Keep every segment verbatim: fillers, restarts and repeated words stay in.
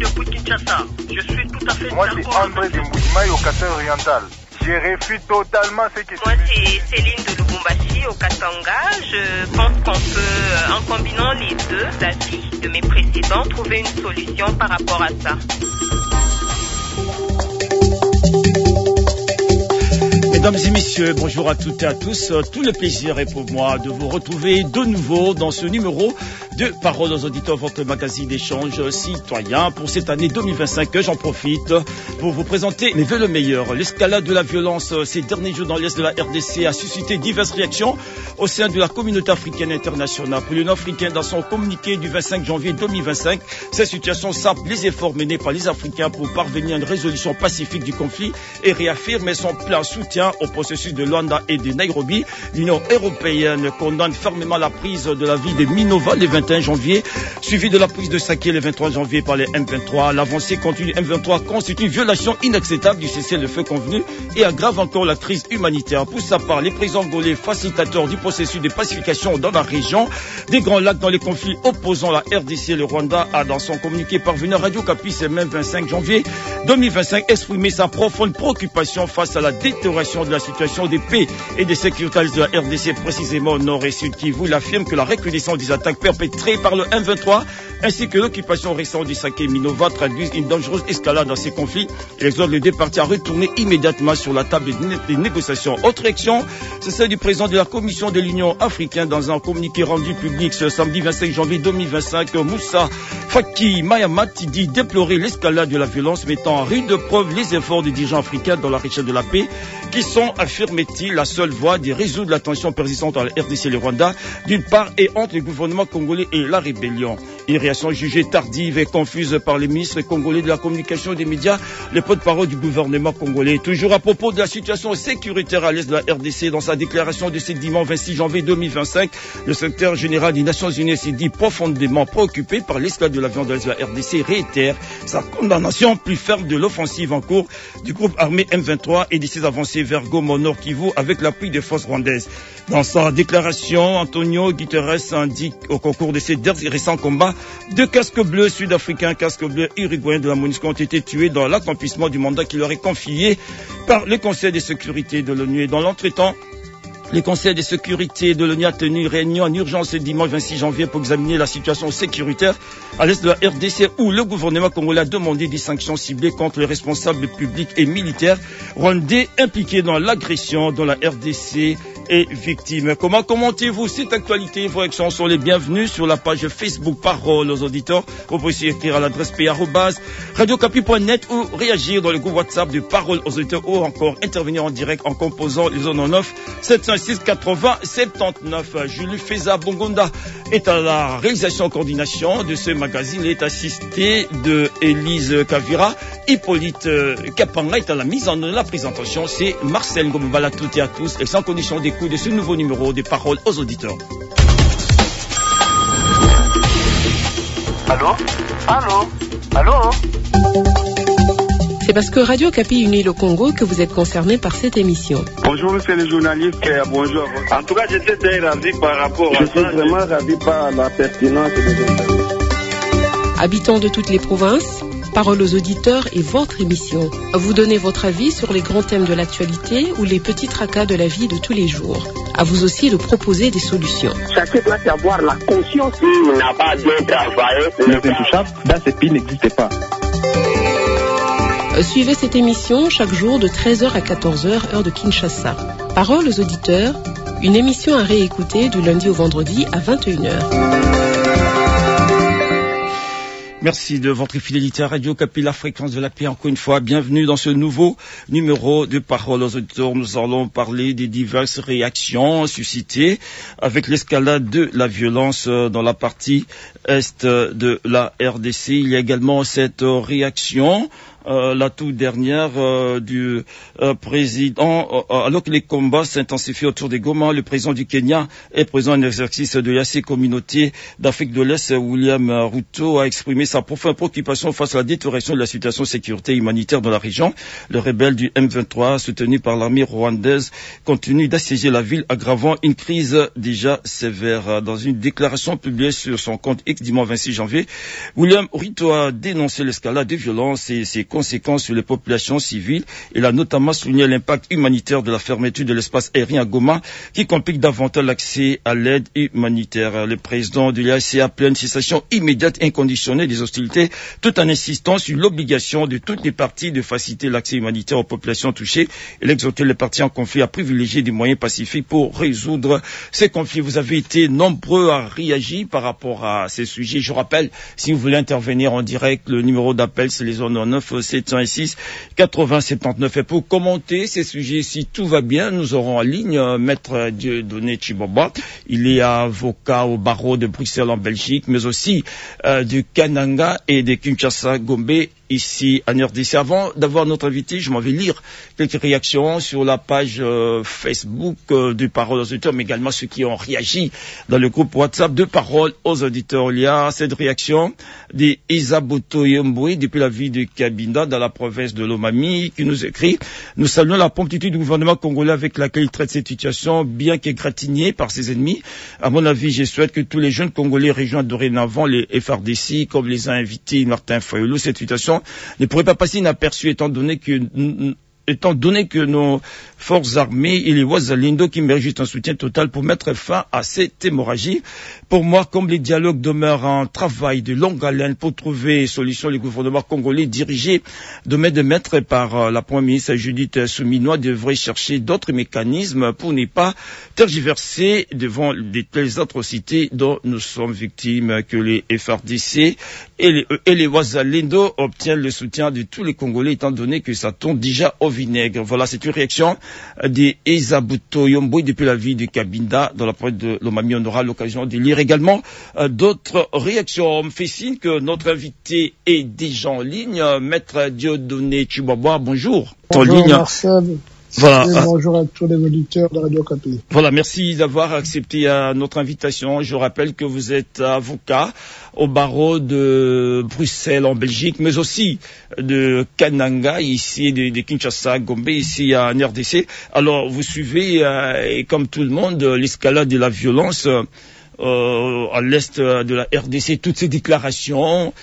depuis Kinshasa. Je suis tout à fait Moi, d'accord. Moi, c'est André de Mouimaï au Katanga-Oriental. Je réfute totalement ce qui se Moi, c'est Céline de Lubumbashi au Katanga. Je pense qu'on peut, en combinant les deux avis de mes précédents, trouver une solution par rapport à ça. Mesdames et messieurs, bonjour à toutes et à tous. Tout le plaisir est pour moi de vous retrouver de nouveau dans ce numéro de Parole aux auditeurs, votre magazine d'échange citoyen pour cette année deux mille vingt-cinq. J'en profite pour vous présenter mes vœux le meilleur. L'escalade de la violence ces derniers jours dans l'Est de la R D C a suscité diverses réactions au sein de la communauté africaine internationale. Pour l'Union africaine, dans son communiqué du vingt-cinq janvier deux mille vingt-cinq, cette situation sape les efforts menés par les Africains pour parvenir à une résolution pacifique du conflit et réaffirmer son plein soutien au processus de Luanda et de Nairobi. L'Union européenne condamne fermement la prise de la ville de Minova le vingt et un janvier, suivi de la prise de Saké le vingt-trois janvier par les M vingt-trois. L'avancée continue M vingt-trois constitue une violation inacceptable du cessez-le-feu convenu et aggrave encore la crise humanitaire. Pour sa part, les présidents angolais, facilitateurs du processus de pacification dans la région des Grands Lacs dans les conflits opposant la R D C et le Rwanda, a dans son communiqué parvenu à Radio Kapi ce même vingt-cinq janvier deux mille vingt-cinq exprimé sa profonde préoccupation face à la détérioration de la situation de paix et de sécurité de la R D C, précisément au nord et sud Kivu. Il affirme que la recrudescence des attaques perpétrées par le M vingt-trois ainsi que l'occupation récente du Saké Minova traduisent une dangereuse escalade dans ces conflits et exhorte les deux parties à retourner immédiatement sur la table des négociations. Autre action, c'est celle du président de la Commission de l'Union africaine dans un communiqué rendu public ce samedi vingt-cinq janvier deux mille vingt-cinq. Moussa Faki Mahamat dit déplorer l'escalade de la violence, mettant en rude preuve les efforts des dirigeants africains dans la recherche de la paix qui sont, affirme-t-il, la seule voie de résoudre la tension persistante entre la R D C et le Rwanda, d'une part, et entre le gouvernement congolais et la rébellion. Une réaction jugée tardive et confuse par le ministre congolais de la communication et des médias, le porte-parole du gouvernement congolais. Toujours à propos de la situation sécuritaire à l'est de la R D C, dans sa déclaration de ce dimanche vingt-six janvier deux mille vingt-cinq, le secrétaire général des Nations Unies s'est dit profondément préoccupé par l'escalade de la violence de la R D C, réitère sa condamnation plus ferme de l'offensive en cours du groupe armé M vingt-trois et de ses avancées vers Goma au Nord Kivu avec l'appui des forces rwandaises. Dans sa déclaration, Antonio Guterres indique au concours de ces derniers récents combats, deux casques bleus sud-africains, casques bleus uruguayens de la MONUSCO ont été tués dans l'accomplissement du mandat qui leur est confié par le Conseil de sécurité de l'ONU. Et dans l'entretemps, le Conseil de sécurité de l'ONU a tenu une réunion en urgence ce dimanche vingt-six janvier pour examiner la situation sécuritaire à l'est de la R D C où le gouvernement congolais a demandé des sanctions ciblées contre les responsables publics et militaires rwandais impliqués dans l'agression dont la R D C est victime. Comment commentez-vous cette actualité? Vos réactions sont les bienvenues sur la page Facebook Parole aux auditeurs. Vous pouvez aussi écrire à l'adresse p arobase radio capi point net ou réagir dans le groupe WhatsApp de Parole aux auditeurs ou encore intervenir en direct en composant les zones en neuf sept cent six quatre-vingts soixante-dix-neuf. Julie Feza Bongonda est à la réalisation et coordination de ce magazine. Il est assisté de Élise Kavira. Hippolyte Kapanga est à la mise en œuvre de la présentation. C'est Marcel Ngombala, toutes et à tous, et sans condition d'écoute de ce nouveau numéro des Paroles aux auditeurs. Allô? Allô? Allô? C'est parce que Radio Kapi unit le Congo que vous êtes concerné par cette émission. Bonjour, monsieur le journaliste. Bonjour. En tout cas, j'étais très ravi par rapport à ça. Je suis vraiment ravi par la pertinence des interviews. Habitants de toutes les provinces, Parole aux auditeurs est votre émission. Vous donnez votre avis sur les grands thèmes de l'actualité ou les petits tracas de la vie de tous les jours. À vous aussi de proposer des solutions. Chacun doit avoir la conscience qu'il n'a pas bien travaillé. Le intouchable dans ce pays n'existe pas. Suivez cette émission chaque jour de treize heures à quatorze heures, heure de Kinshasa. Parole aux auditeurs, une émission à réécouter du lundi au vendredi à vingt et une heures. Merci de votre fidélité à Radio Kapi, la fréquence de la paix. Encore une fois, bienvenue dans ce nouveau numéro de Parole aux auditeurs. Nous allons parler des diverses réactions suscitées avec l'escalade de la violence dans la partie est de la R D C. Il y a également cette réaction euh, la toute dernière euh, du euh, président, euh, alors que les combats s'intensifient autour des Goma, le président du Kenya et président en exercice de l'A C Communauté d'Afrique de l'Est, William Ruto, a exprimé sa profonde préoccupation face à la détérioration de la situation de sécurité humanitaire dans la région. Le rebelle du M vingt-trois, soutenu par l'armée rwandaise, continue d'assiéger la ville, aggravant une crise déjà sévère. Dans une déclaration publiée sur son compte X dimanche vingt-six janvier, William Ruto a dénoncé l'escalade de violence et ses conséquences sur les populations civiles. Il a notamment souligné l'impact humanitaire de la fermeture de l'espace aérien à Goma, qui complique davantage l'accès à l'aide humanitaire. Le président de l'A C a appelé une cessation immédiate et inconditionnelle des hostilités, tout en insistant sur l'obligation de toutes les parties de faciliter l'accès humanitaire aux populations touchées. Il a exhorté les parties en conflit à privilégier des moyens pacifiques pour résoudre ces conflits. Vous avez été nombreux à réagir par rapport à ces sujets. Je rappelle, si vous voulez intervenir en direct, le numéro d'appel, c'est les zéro neuf sept cent six quatre-vingts soixante-dix-neuf. Et pour commenter ces sujets, si tout va bien, nous aurons en ligne euh, Maître Dieudonné Tshibaba. Il est avocat au barreau de Bruxelles en Belgique, mais aussi euh, du Kananga et de Kinshasa Gombe ici à R D C. Avant d'avoir notre invité, je m'en vais lire quelques réactions sur la page euh, Facebook euh, de Parole aux auditeurs, mais également ceux qui ont réagi dans le groupe WhatsApp de Parole aux auditeurs. Il y a cette réaction d'Isaboto Yomboui depuis la ville de Cabinda dans la province de Lomami qui nous écrit: nous saluons la promptitude du gouvernement congolais avec laquelle il traite cette situation, bien qu'égratignée par ses ennemis. À mon avis, je souhaite que tous les jeunes Congolais rejoignent dorénavant les F R D C, comme les a invités Martin Fayulu. Cette situation ne pourrait pas passer inaperçue étant donné que étant donné que nos forces armées et les Wazalendo qui méritent juste un soutien total pour mettre fin à cette hémorragie. Pour moi, comme les dialogues demeurent un travail de longue haleine pour trouver solution, le gouvernement congolais dirigé de main de maître par euh, la première ministre Judith Souminois devrait chercher d'autres mécanismes pour ne pas tergiverser devant de telles atrocités dont nous sommes victimes, que les F R D C et les, et les Wazalendo obtiennent le soutien de tous les Congolais étant donné que ça tombe déjà au vinaigre. Voilà, c'est une réaction d'Isabuto Yomboui depuis la ville de Cabinda dans la province de Lomami. On aura l'occasion de lire également euh, d'autres réactions. On me fait signe que notre invité est déjà en ligne. Euh, Maître Dieudonné Tshibaba, bonjour. Bonjour en ligne. Marcel. Voilà. Et bonjour à tous les auditeurs de Radio Okapi. Voilà, merci d'avoir accepté euh, notre invitation. Je rappelle que vous êtes avocat au barreau de Bruxelles en Belgique, mais aussi de Kananga, ici, de, de Kinshasa, Gombe, ici en R D C. Alors, vous suivez, euh, et comme tout le monde, l'escalade de la violence euh, Euh, à l'est de la R D C, toutes ces déclarations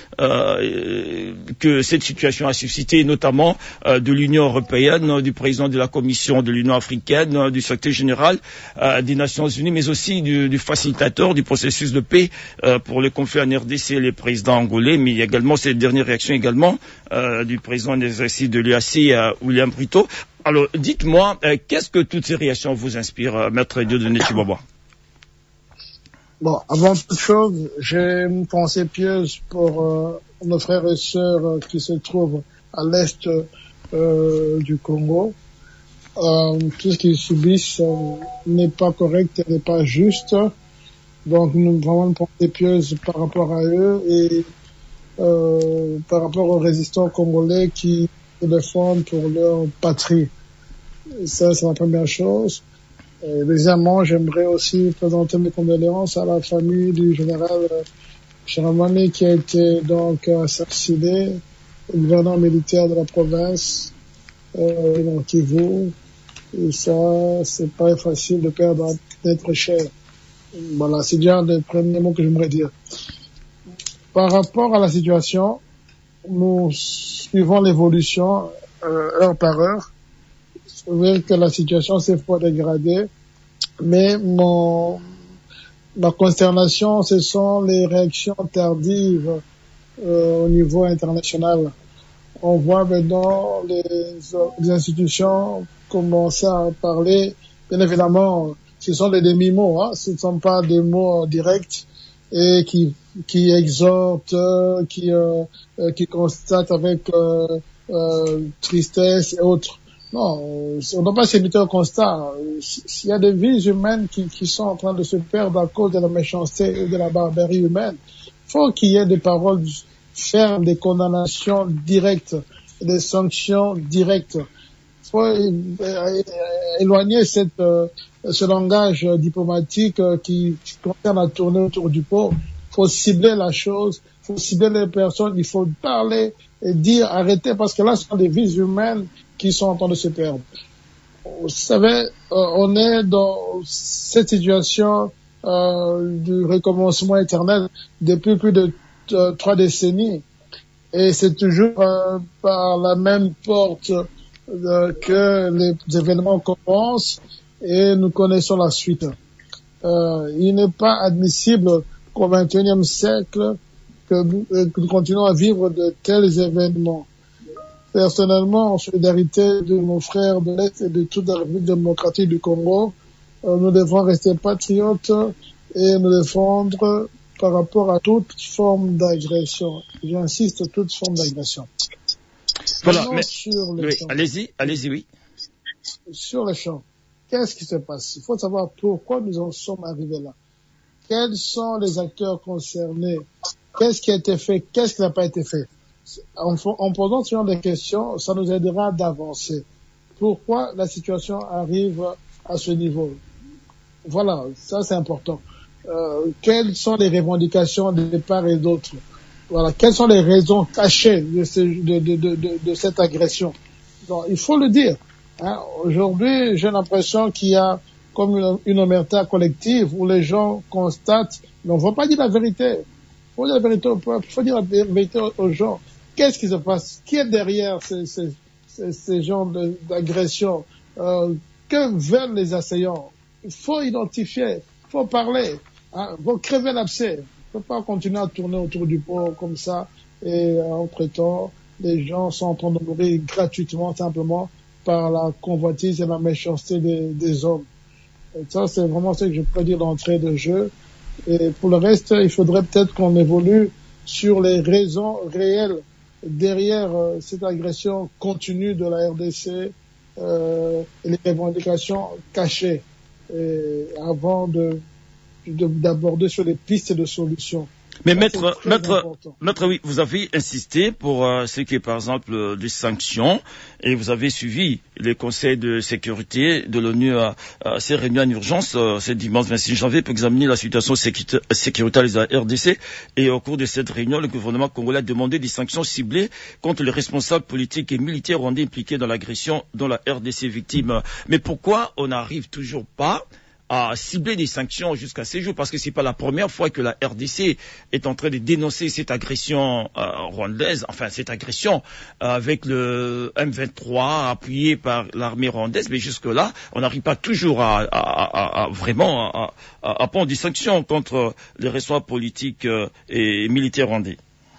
euh, que cette situation a suscité, notamment euh, de l'Union européenne, du président de la Commission de l'Union africaine, du secrétaire général euh, des Nations unies, mais aussi du, du facilitateur du processus de paix euh, pour le conflit en R D C, le président angolais, mais il y a également cette dernière réaction également euh, du président en exercice de l'E A C, euh, William Ruto. Alors, dites-moi, euh, qu'est-ce que toutes ces réactions vous inspirent, euh, Maître Dieudonné Tshibaba? Bon, avant toute chose, j'ai une pensée pieuse pour euh, nos frères et sœurs euh, qui se trouvent à l'est euh, du Congo. Euh, tout ce qu'ils subissent euh, n'est pas correct, n'est pas juste. Donc, nous avons vraiment une pensée pieuse par rapport à eux et euh, par rapport aux résistants congolais qui se défendent pour leur patrie. Ça, c'est la première chose. Et deuxièmement, j'aimerais aussi présenter mes condoléances à la famille du général Chiramani qui a été donc assassiné, le gouverneur militaire de la province, euh, dans Kivu. Et ça, c'est pas facile de perdre un être cher. Voilà, c'est déjà le premier mot que j'aimerais dire. Par rapport à la situation, nous suivons l'évolution euh, heure par heure. Vous voyez que la situation s'est fort dégradée, mais mon, ma consternation, ce sont les réactions tardives euh, au niveau international. On voit maintenant les, les institutions commencer à parler. Bien évidemment, ce sont des demi-mots, hein, ce ne sont pas des mots directs et qui, qui exhortent, euh, qui, euh, qui constatent avec euh, euh, tristesse et autres. Non, on ne doit pas se limiter au constat. S'il y a des vies humaines qui, qui sont en train de se perdre à cause de la méchanceté et de la barbarie humaine, il faut qu'il y ait des paroles fermes, des condamnations directes des sanctions directes. Il faut éloigner cette, euh, ce langage diplomatique euh, qui, qui concerne à tourner autour du pot. Il faut cibler la chose, il faut cibler les personnes, il faut parler et dire arrêtez, parce que là, ce sont des vies humaines qui sont en train de se perdre. Vous savez, euh, on est dans cette situation euh, du recommencement éternel depuis plus de euh, trois décennies, et c'est toujours euh, par la même porte euh, que les événements commencent et nous connaissons la suite. Euh, il n'est pas admissible qu'au vingt et unième siècle que, euh, que nous continuons à vivre de tels événements. Personnellement, en solidarité de nos frères de l'Est et de toute la République démocratique du Congo, euh, nous devons rester patriotes et nous défendre par rapport à toute forme d'agression. J'insiste, toute forme d'agression. Voilà, mais, oui, allez-y, allez-y, oui. Sur le champ, qu'est-ce qui se passe? Il faut savoir pourquoi nous en sommes arrivés là. Quels sont les acteurs concernés? Qu'est-ce qui a été fait? Qu'est-ce qui n'a pas été fait? En, en posant ce genre de questions, ça nous aidera d'avancer. Pourquoi la situation arrive à ce niveau? Voilà, ça c'est important. Euh, quelles sont les revendications de part et d'autre? Voilà, quelles sont les raisons cachées de, ce, de, de, de, de, de cette agression? Donc, il faut le dire. Hein. Aujourd'hui, j'ai l'impression qu'il y a comme une, une omerta collective où les gens constatent, mais on ne va pas dire la vérité. Il faut dire la vérité au peuple, il faut dire la vérité aux gens. Qu'est-ce qui se passe? Qui est derrière ces, ces, ces, ces genres d'agressions? Euh, que veulent les assaillants? Il faut identifier, il faut parler, hein, il faut crever l'abcès. Il ne faut pas continuer à tourner autour du pot comme ça et entre-temps, les gens sont en train de mourir gratuitement, simplement, par la convoitise et la méchanceté des, des hommes. Et ça, c'est vraiment ce que je peux dire d'entrée de jeu. Et pour le reste, il faudrait peut-être qu'on évolue sur les raisons réelles derrière euh, cette agression continue de la R D C euh, et les revendications cachées et avant de, de d'aborder sur les pistes de solutions. Mais ça, maître, maître, maître, oui, vous avez insisté pour euh, ce qui est par exemple euh, des sanctions et vous avez suivi les conseils de sécurité de l'ONU à, à ces réunions en urgence euh, ce dimanche vingt-six janvier pour examiner la situation sécuritaire de la R D C et au cours de cette réunion, le gouvernement congolais a demandé des sanctions ciblées contre les responsables politiques et militaires rwandais impliqués dans l'agression dont la R D C est victime. Mais pourquoi on n'arrive toujours pas à cibler des sanctions jusqu'à ces jours, parce que c'est pas la première fois que la R D C est en train de dénoncer cette agression euh, rwandaise, enfin cette agression euh, avec le M vingt-trois appuyé par l'armée rwandaise, mais jusque-là, on n'arrive pas toujours à, à, à, à vraiment à, à, à prendre des sanctions contre les responsables politiques euh, et militaires rwandais.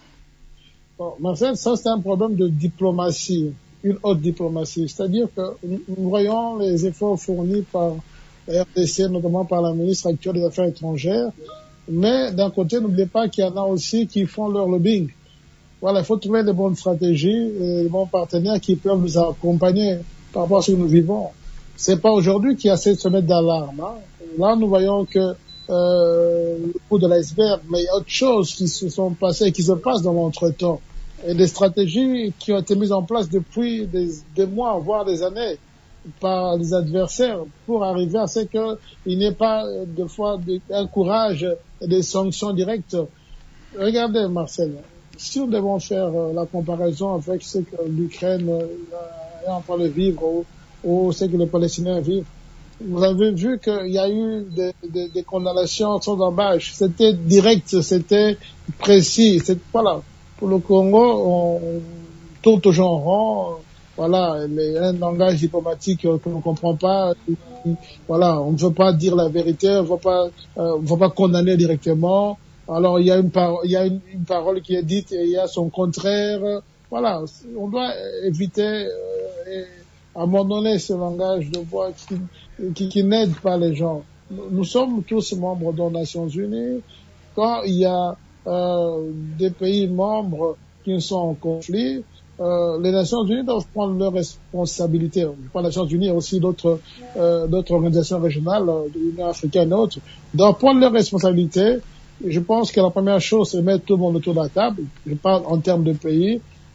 Bon, Marcel, ça c'est un problème de diplomatie, une haute diplomatie, c'est-à-dire que nous voyons les efforts fournis par la R D C, notamment par la ministre actuelle des Affaires étrangères. Mais d'un côté, n'oubliez pas qu'il y en a aussi qui font leur lobbying. Voilà, il faut trouver les bonnes stratégies et les bons partenaires qui peuvent nous accompagner par rapport à ce que nous vivons. C'est pas aujourd'hui qu'il y a cette sonnette d'alarme. Hein. Là, nous voyons que euh, le coup de l'iceberg, mais il y a autre chose qui se sont passées et qui se passent dans l'entretemps. Et des stratégies qui ont été mises en place depuis des, des mois, voire des années, par les adversaires pour arriver à ce qu'il n'y ait pas de fois un courage et des sanctions directes. Regardez, Marcel, si nous devons faire la comparaison avec ce que l'Ukraine est en train de vivre ou, ou ce que les Palestiniens vivent, vous avez vu qu'il y a eu des, des, des condamnations sans embâche. C'était direct, c'était précis. C'est, voilà. Pour le Congo, on tourne toujours en rond. Voilà, les, un langage diplomatique euh, que l'on ne comprend pas. Voilà, on ne veut pas dire la vérité, on ne veut pas, euh, on veut pas condamner directement. Alors il y a une parole, il y a une, une parole qui est dite et il y a son contraire. Voilà, on doit éviter euh, et abandonner ce langage de voix qui, qui, qui n'aide pas les gens. Nous, nous sommes tous membres des Nations Unies. Quand il y a euh, des pays membres qui sont en conflit, Euh, les Nations Unies doivent prendre leurs responsabilités. Les Nations Unies et aussi d'autres euh, d'autres organisations régionales, de l'Union africaine et autres, doivent prendre leurs responsabilités. Je pense que la première chose, c'est mettre tout le monde autour de la table. Je parle en termes de pays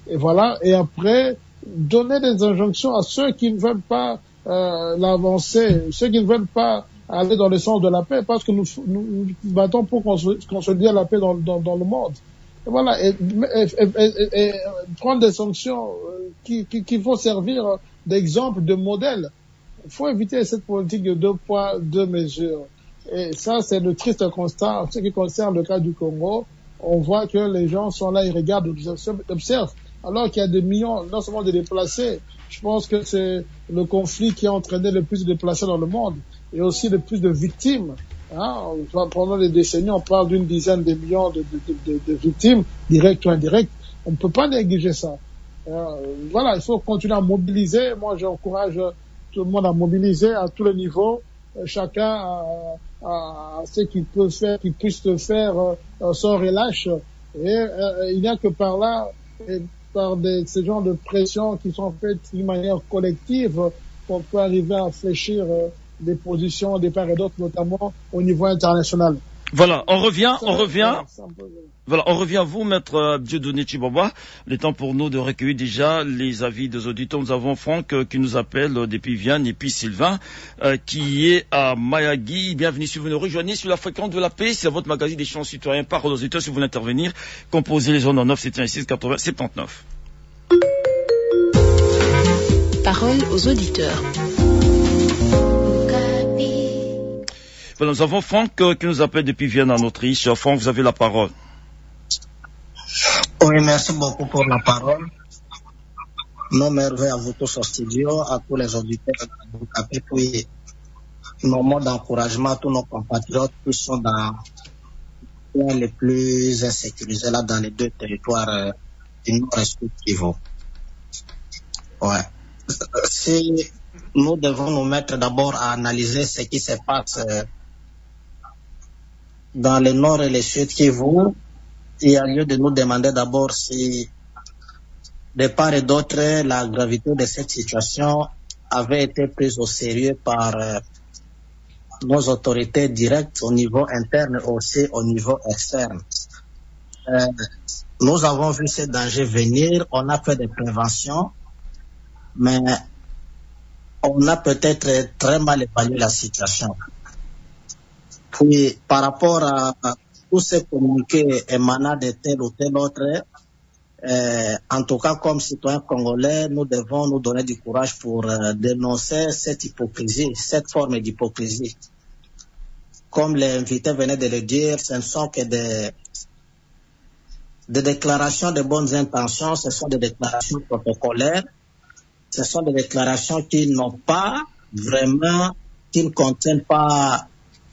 Et voilà. Et après, donner des injonctions à ceux qui ne veulent pas euh, l'avancer, ceux qui ne veulent pas aller dans le sens de la paix, parce que nous nous, nous battons pour qu'on se, qu'on se dise la paix dans, dans, dans le monde. Et voilà. Et, et, et, et, et prendre des sanctions qui, qui, qui vont servir d'exemple, de modèle. Il faut éviter cette politique de deux poids, deux mesures. Et ça, c'est le triste constat. En ce qui concerne le cas du Congo, on voit que les gens sont là, ils regardent, ils observent, alors qu'il y a des millions, non seulement de déplacés. Je pense que c'est le conflit qui a entraîné le plus de déplacés dans le monde, et aussi le plus de victimes. Hein. Pendant des décennies, on parle d'une dizaine de millions de, de, de, de victimes, directes ou indirectes. On ne peut pas négliger ça. Euh, voilà, il faut continuer à mobiliser. Moi, j'encourage tout le monde à mobiliser à tous les niveaux, chacun à, à, à ce qu'il peut faire, qu'il puisse le faire euh, sans relâche. Et euh, il n'y a que par là, et par des, ces genres de pressions qui sont faites d'une manière collective, qu'on peut arriver à fléchir euh, des positions des part et d'autre, notamment au niveau international. Voilà, on revient, ça on va, revient. ça va, ça va. Voilà, on revient à vous, maître Dieudonné Tshibaba. Le temps pour nous de recueillir déjà les avis des auditeurs. Nous avons Franck euh, qui nous appelle euh, depuis Vienne, et puis Sylvain euh, qui est à Mayagui. Bienvenue si vous nous rejoignez sur la fréquence de la paix. C'est votre magazine d'échange citoyen par aux auditeurs. Si vous voulez intervenir, composez les zones en neuf sept un six quatre-vingts soixante-dix-neuf. Parole aux auditeurs. Voilà, nous avons Franck euh, qui nous appelle depuis Vienne en Autriche. Franck, vous avez la parole. Oui, merci beaucoup pour la parole. Nos merveilles à vous tous au studio, à tous les auditeurs de Bukapé, puis nos mots d'encouragement à tous nos compatriotes qui sont dans les plus insécurisés là dans les deux territoires euh, du Nord et du Kivu. Ouais. Si nous devons nous mettre d'abord à analyser ce qui se passe euh, dans le Nord et le Sud Kivu, il y a lieu de nous demander d'abord si, de part et d'autre, la gravité de cette situation avait été prise au sérieux par euh, nos autorités directes au niveau interne et aussi au niveau externe. Euh, nous avons vu ces dangers venir, on a fait des préventions, mais on a peut-être très mal évalué la situation. Puis, par rapport à, à tous ces communiqués émanant de tel ou tel autre, euh, en tout cas comme citoyens congolais, nous devons nous donner du courage pour euh, dénoncer cette hypocrisie, cette forme d'hypocrisie. Comme l'invité venait de le dire, ce ne sont que des, des déclarations de bonnes intentions, ce sont des déclarations protocolaires, ce sont des déclarations qui n'ont pas vraiment, qui ne contiennent pas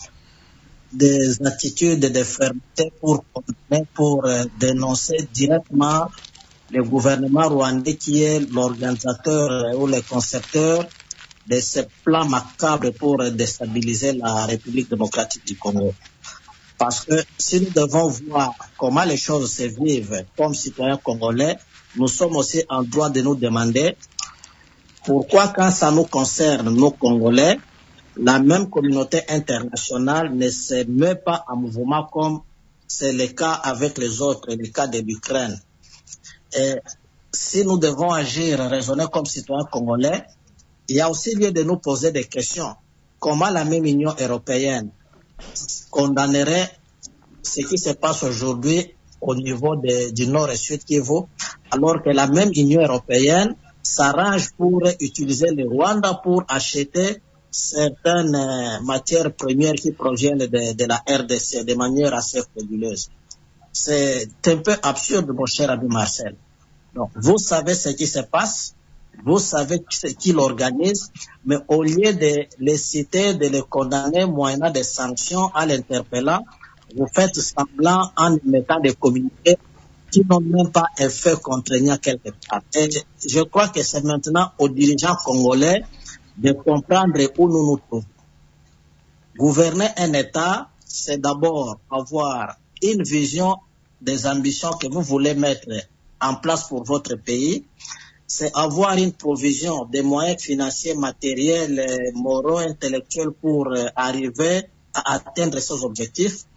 des attitudes de fermeté pour, pour euh, dénoncer directement le gouvernement rwandais qui est l'organisateur euh, ou le concepteur de ce plan macabre pour euh, déstabiliser la République démocratique du Congo. Parce que si nous devons voir comment les choses se vivent comme citoyens congolais, nous sommes aussi en droit de nous demander pourquoi quand ça nous concerne, nous Congolais, la même communauté internationale ne se met pas en mouvement comme c'est le cas avec les autres, le cas de l'Ukraine. Et si nous devons agir, raisonner comme citoyens congolais, il y a aussi lieu de nous poser des questions. Comment la même Union européenne condamnerait ce qui se passe aujourd'hui au niveau de, du Nord et Sud Kivu, alors que la même Union européenne s'arrange pour utiliser le Rwanda pour acheter certaines euh, matières premières qui proviennent de, de la R D C de manière assez frauduleuse. C'est un peu absurde, mon cher ami Marcel. Donc, vous savez ce qui se passe, vous savez ce qui l'organise, mais au lieu de les citer, de les condamner moyennant des sanctions en l'interpellant, vous faites semblant en mettant des communiqués qui n'ont même pas effet contraignant quelque part. Et je crois que c'est maintenant aux dirigeants congolais de comprendre où nous nous trouvons. Gouverner un État, c'est d'abord avoir une vision des ambitions que vous voulez mettre en place pour votre pays. C'est avoir une provision des moyens financiers, matériels, moraux, intellectuels pour arriver à atteindre ces objectifs.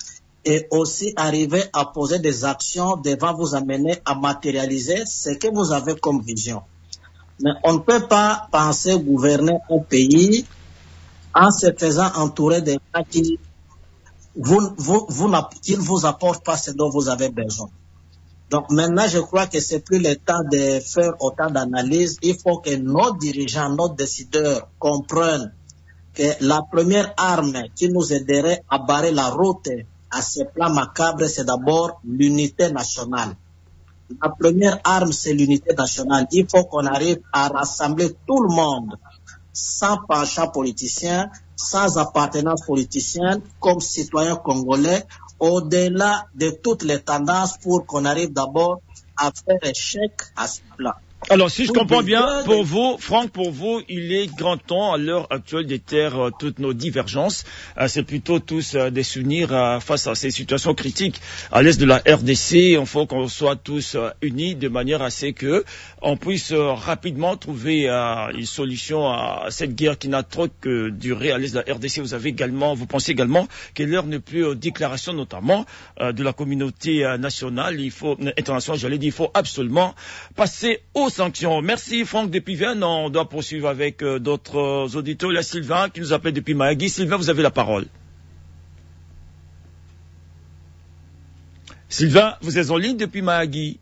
et aussi arriver à poser des actions devant vous amener à matérialiser ce que vous avez comme vision. Mais on ne peut pas penser gouverner un pays en se faisant entourer des gens qui vous, vous, vous, qui ne vous apportent pas ce dont vous avez besoin. Donc maintenant, je crois que c'est plus le temps de faire autant d'analyses. Il faut que nos dirigeants, nos décideurs comprennent que la première arme qui nous aiderait à barrer la route à ce plan macabre, c'est d'abord l'unité nationale. La première arme, c'est l'unité nationale. Il faut qu'on arrive à rassembler tout le monde, sans penchant politicien, sans appartenance politicienne, comme citoyens congolais, au-delà de toutes les tendances pour qu'on arrive d'abord à faire échec à ce plan. Alors, si je comprends bien, pour vous, Franck, pour vous, il est grand temps à l'heure actuelle de taire euh, toutes nos divergences. Euh, c'est plutôt tous euh, des souvenirs euh, face à ces situations critiques à l'est de la R D C. Il faut qu'on soit tous euh, unis de manière à ce que on puisse euh, rapidement trouver euh, une solution à cette guerre qui n'a trop que duré à l'est de la R D C. Vous avez également, vous pensez également que l'heure n'est plus aux déclarations, notamment euh, de la communauté euh, nationale. Il faut internationale, j'allais dire, il faut absolument passer au sanctions. Merci Franck depuis Vienne. On doit poursuivre avec euh, d'autres euh, auditeurs. Il y a Sylvain qui nous appelle depuis Mahagi. Sylvain, vous avez la parole. Sylvain, vous êtes en ligne depuis Mahagi.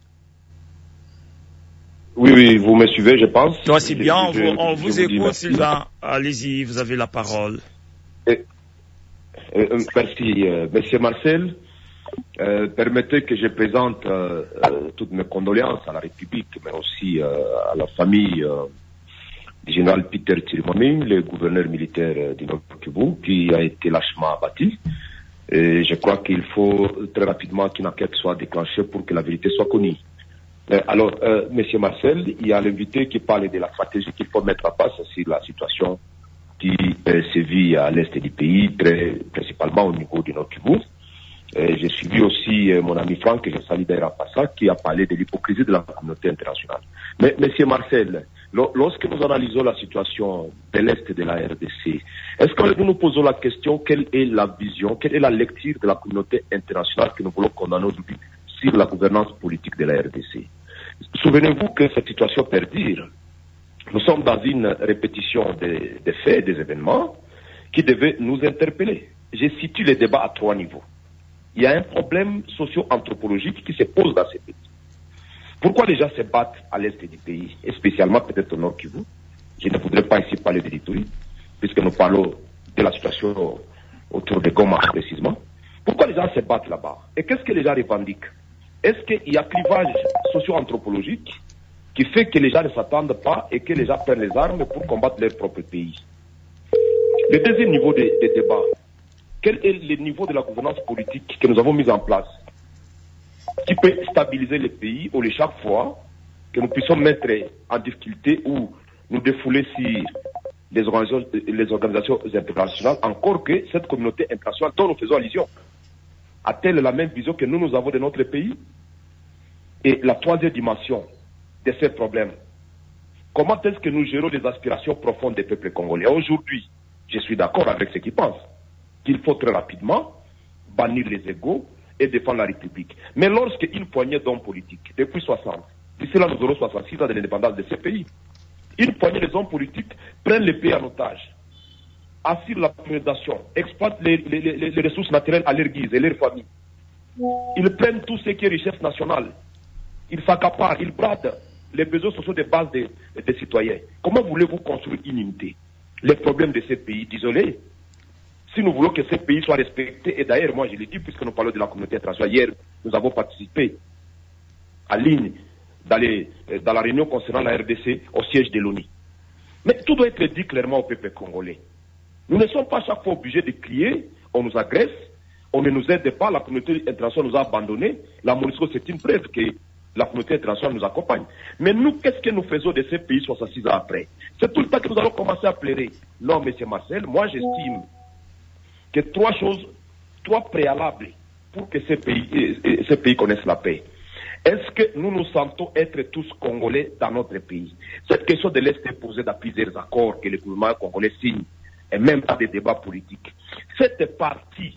Oui, oui, vous me suivez, je pense. Toi, c'est bien, je, on, on je, vous je écoute, vous Sylvain. Allez-y, vous avez la parole. Et, euh, merci, euh, Monsieur Marcel. Euh, permettez que je présente euh, euh, toutes mes condoléances à la République, mais aussi euh, à la famille euh, du général Peter Chirimwami, le gouverneur militaire euh, du Nord Kivu, qui a été lâchement abattu. Et je crois qu'il faut très rapidement qu'une enquête soit déclenchée pour que la vérité soit connue. Euh, alors, euh, Monsieur Marcel, il y a l'invité qui parle de la stratégie qu'il faut mettre en place sur la situation qui euh, sévit à l'est du pays, très principalement au niveau du Nord Kivu. Euh, j'ai suivi aussi euh, mon ami Franck, que je salue d'ailleurs en passant, qui a parlé de l'hypocrisie de la communauté internationale. Mais, Monsieur Marcel, lo, lorsque nous analysons la situation de l'Est de la R D C, est-ce que nous nous posons la question, quelle est la vision, quelle est la lecture de la communauté internationale que nous voulons condamner aujourd'hui sur la gouvernance politique de la R D C? Souvenez-vous que cette situation perdure. Nous sommes dans une répétition des, des faits, des événements, qui devaient nous interpeller. Je situe les débats à trois niveaux. Il y a un problème socio-anthropologique qui se pose dans ces pays. Pourquoi les gens se battent à l'est du pays, et spécialement peut-être au nord Kivu? Je ne voudrais pas ici parler de l'Ituri, puisque nous parlons de la situation autour de Goma précisément. Pourquoi les gens se battent là-bas? Et qu'est-ce que les gens revendiquent? Est-ce qu'il y a clivage socio-anthropologique qui fait que les gens ne s'attendent pas et que les gens prennent les armes pour combattre leur propre pays? Le deuxième niveau des de débats, quel est le niveau de la gouvernance politique que nous avons mis en place qui peut stabiliser le pays au lieu chaque fois que nous puissions mettre en difficulté ou nous défouler sur les organisations, les organisations internationales, encore que cette communauté internationale dont nous faisons allusion a-t-elle la même vision que nous, nous avons de notre pays? Et la troisième dimension de ces problèmes, comment est-ce que nous gérons les aspirations profondes des peuples congolais? Aujourd'hui, je suis d'accord avec ceux qui pensent qu'il faut très rapidement bannir les égaux et défendre la République. Mais lorsque une poignée d'hommes politiques, depuis soixante, d'ici là nous aurons soixante-six ans de l'indépendance de ces pays, une poignée d'hommes politiques prennent les pays en otage, assurent la prédation, exploitent les, les, les, les ressources naturelles à leur guise et leur famille. Ils prennent tout ce qui est richesse nationale. Ils s'accaparent, ils bradent les besoins sociaux de base des, des citoyens. Comment voulez-vous construire une unité? Les problèmes de ces pays, désolé, si nous voulons que ces pays soient respectés, et d'ailleurs, moi je l'ai dit, puisque nous parlons de la communauté internationale, hier, nous avons participé à ligne dans, les, dans la réunion concernant la R D C au siège de l'ONU. Mais tout doit être dit clairement au peuple congolais. Nous ne sommes pas chaque fois obligés de crier, on nous agresse, on ne nous aide pas, la communauté internationale nous a abandonnés. La MONUSCO, c'est une preuve que la communauté internationale nous accompagne. Mais nous, qu'est-ce que nous faisons de ces pays soixante-six ans après? C'est tout le temps que nous allons commencer à pleurer. Non, monsieur Marcel, moi j'estime que trois choses, trois préalables pour que ces pays, euh, ces pays connaissent la paix. Est-ce que nous nous sentons être tous Congolais dans notre pays? Cette question de l'Est est posée dans plusieurs accords que le gouvernement congolais signe, et même dans des débats politiques. Cette partie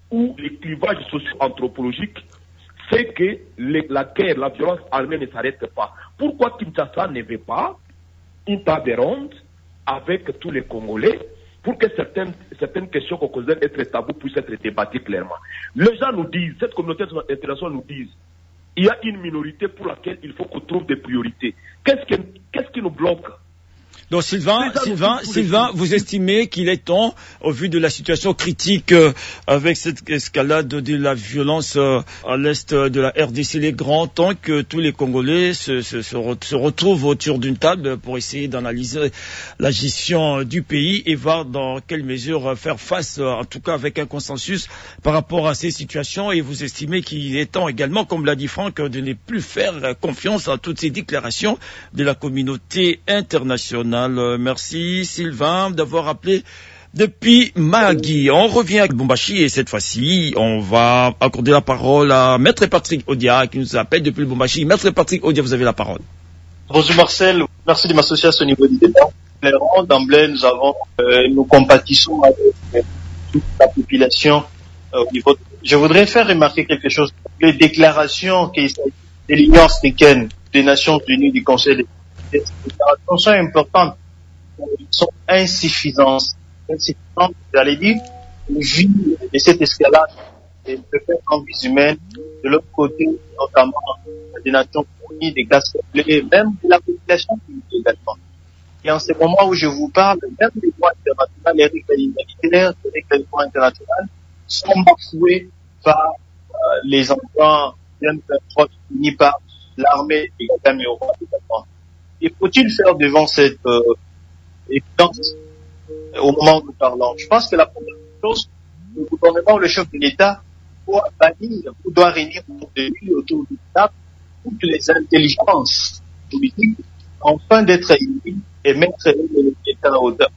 où les clivages socio-anthropologiques fait que les, la guerre, la violence armée ne s'arrête pas. Pourquoi Kinshasa ne veut pas une table ronde avec tous les Congolais pour que certaines, certaines questions qu'on considère être tabous puissent être débattues clairement? Les gens nous disent, cette communauté internationale nous dit, il y a une minorité pour laquelle il faut qu'on trouve des priorités. Qu'est-ce qui, qu'est-ce qui nous bloque? Donc Sylvain, Sylvain, Sylvain, vous estimez qu'il est temps, au vu de la situation critique euh, avec cette escalade de la violence euh, à l'est de la R D C, il est grand temps que tous les Congolais se, se, se, re, se retrouvent autour d'une table pour essayer d'analyser la gestion du pays et voir dans quelle mesure faire face, en tout cas avec un consensus par rapport à ces situations. Et vous estimez qu'il est temps également, comme l'a dit Franck, de ne plus faire confiance à toutes ces déclarations de la communauté internationale. Merci Sylvain d'avoir appelé depuis Magui. On revient à Lubumbashi et cette fois-ci, on va accorder la parole à Maître Patrick Odia qui nous appelle depuis Lubumbashi. Maître Patrick Odia, vous avez la parole. Bonjour Marcel, merci de m'associer à ce niveau du débat. D'emblée, nous avons, euh, nous compatissons avec euh, toute la population euh, au niveau. De... Je voudrais faire remarquer quelque chose. Les déclarations qu'il s'agit de l'Union africaine, des Nations Unies, du Conseil des Les déclarations sont importantes, elles sont insuffisantes, insuffisantes, j'allais dire, vu de cette escalade et de faire en vie humaine, de l'autre côté, notamment des Nations Unies, des gaz faiblés, même de la population également. Et en ce moment où je vous parle, même les droits internationaux, les règles humanitaires, les règles internationales sont bafoués par euh, les enfants M vingt-trois unis par l'armée et la Cameroun également. Et faut-il faire devant cette euh, évidence euh, au moment où nous parlons? Je pense que la première chose, le gouvernement ou le chef de l'État doit bannir ou doit réunir autour de lui, autour du table, toutes les intelligences politiques, afin d'être réunis et mettre l'État à hauteur.